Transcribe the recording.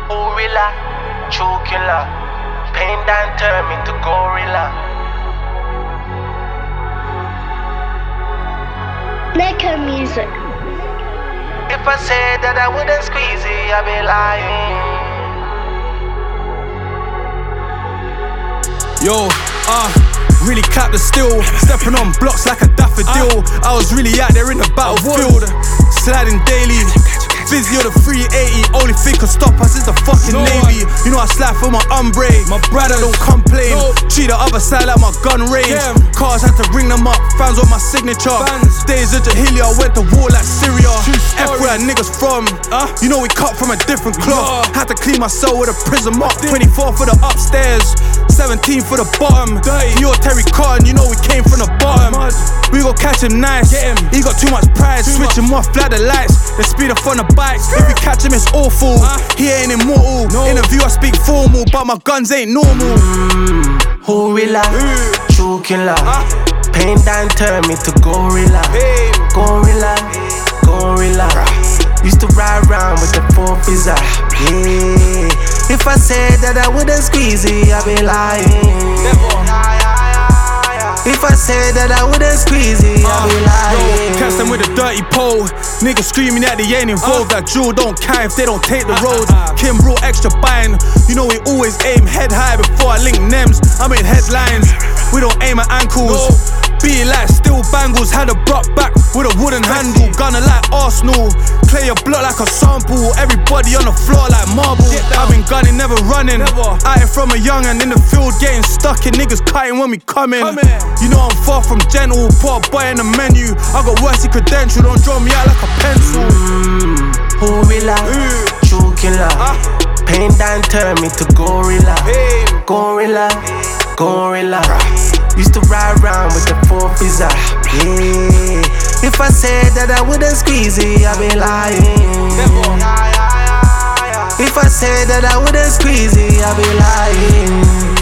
Gorilla, true killer. Pain done turn me to gorilla. Neko music. If I said that I wouldn't squeeze it, I'd be lying. Yo, really clap the steel. Stepping on blocks like a daffodil. I was really out there in the battlefield. Sliding daily. Physio the 380, only thing can stop us is the fucking Navy. You know I slide for my umbre, my brother don't complain. Treat the other side like my gun range. Cars had to ring them up, fans on my signature. Days of Jahilia, went to war like Syria. F where niggas from, you know we cut from a different cloth. Had to clean my cell with a prison mop. 24 for the upstairs, 17 for the bottom. You're Terry Cotton, you know we came from the bottom. We gon' catch him nice, he got too much pride. Switch him off, flat the lights, then speed up on the bikes. If we catch him, it's awful. He ain't immortal. Interview, I speak formal, but my guns ain't normal. Gorilla, true killer. Pain done turn me to gorilla. Gorilla, gorilla. Used to ride around with the 4 pizza. Yeah. If I said that I wouldn't squeeze it, I'd be lying. If I said that I wouldn't squeeze it, I'd be lying. Catch them with a dirty pole. Niggas screaming that they ain't involved. That jewel don't count if they don't take the road. Kim brought extra buying. You know we always aim head high before I link Nems. I made headlines. We don't aim at ankles. Be like steel bangles. Had a block back with a wooden handle. Gunner like Arsenal. Clear your block like a sample. Everybody on the floor like marble. I've been gunning, never running. I ain't from a young and in the field getting stuck in. Niggas cutting when we coming. You know I'm far from gentle. Put a boy in the menu. I got worse credential. Don't draw me out like a pencil. Gorilla, true killer. Pain done turn me to gorilla. Gorilla, gorilla. Used to ride around with the 4 pizza. Yeah. If I said that I wouldn't squeeze it, I'd be lying. If I said that I wouldn't squeeze it, I'd be lying.